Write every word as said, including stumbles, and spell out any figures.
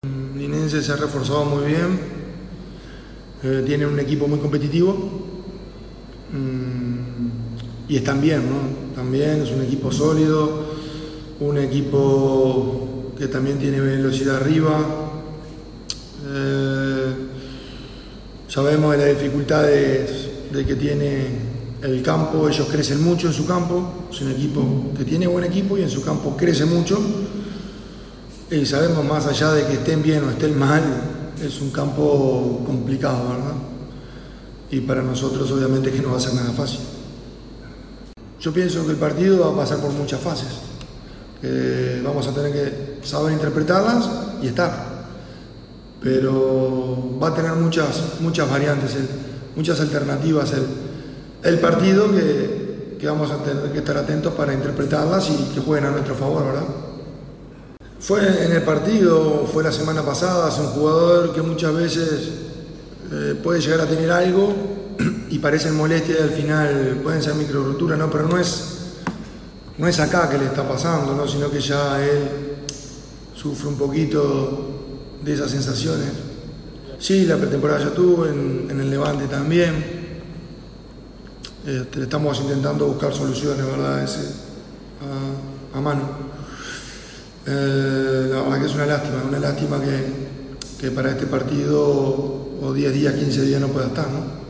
Linense se ha reforzado muy bien, eh, tiene un equipo muy competitivo mmm, y están bien, ¿no? También es un equipo sólido, un equipo que también tiene velocidad arriba. Eh, sabemos de las dificultades de que tiene el campo, ellos crecen mucho en su campo, es un equipo que tiene buen equipo y en su campo crece mucho. Y sabemos, más allá de que estén bien o estén mal, es un campo complicado, ¿verdad? Y para nosotros obviamente que no va a ser nada fácil. Yo pienso que el partido va a pasar por muchas fases. Eh, vamos a tener que saber interpretarlas y estar. Pero va a tener muchas, muchas variantes, el, muchas alternativas el, el partido que, que vamos a tener que estar atentos para interpretarlas y que jueguen a nuestro favor, ¿verdad? Fue en el partido, fue la semana pasada, es un jugador que muchas veces eh, puede llegar a tener algo y parecen molestias y al final pueden ser micro roturas, ¿no? Pero no es, no es acá que le está pasando, ¿no? Sino que ya él sufre un poquito de esas sensaciones. Sí, la pretemporada ya tuvo, en, en el Levante también. Este, estamos intentando buscar soluciones, ¿verdad? Ese, a, a mano. Eh, la verdad que es una lástima, una lástima que, que para este partido o diez días, quince días no pueda estar, ¿no?